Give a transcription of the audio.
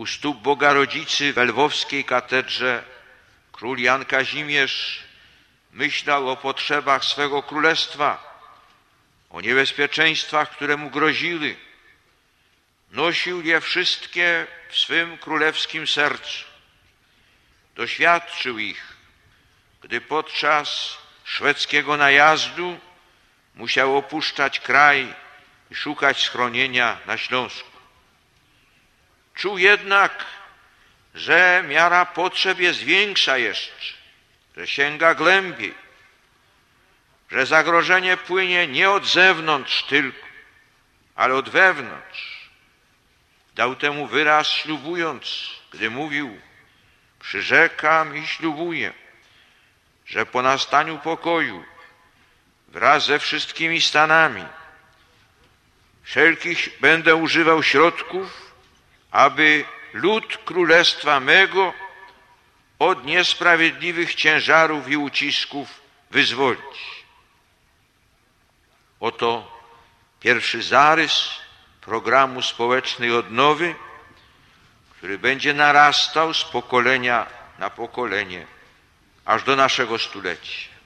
U stóp Boga Rodzicy w lwowskiej katedrze król Jan Kazimierz myślał o potrzebach swego królestwa, o niebezpieczeństwach, które mu groziły. Nosił je wszystkie w swym królewskim sercu. Doświadczył ich, gdy podczas szwedzkiego najazdu musiał opuszczać kraj i szukać schronienia na Śląsku. Czuł jednak, że miara potrzeb jest większa jeszcze, że sięga głębiej, że zagrożenie płynie nie od zewnątrz tylko, ale od wewnątrz. Dał temu wyraz ślubując, gdy mówił: przyrzekam i ślubuję, że po nastaniu pokoju wraz ze wszystkimi stanami wszelkich będę używał środków, aby lud królestwa mego od niesprawiedliwych ciężarów i ucisków wyzwolić. Oto pierwszy zarys programu społecznej odnowy, który będzie narastał z pokolenia na pokolenie, aż do naszego stulecia.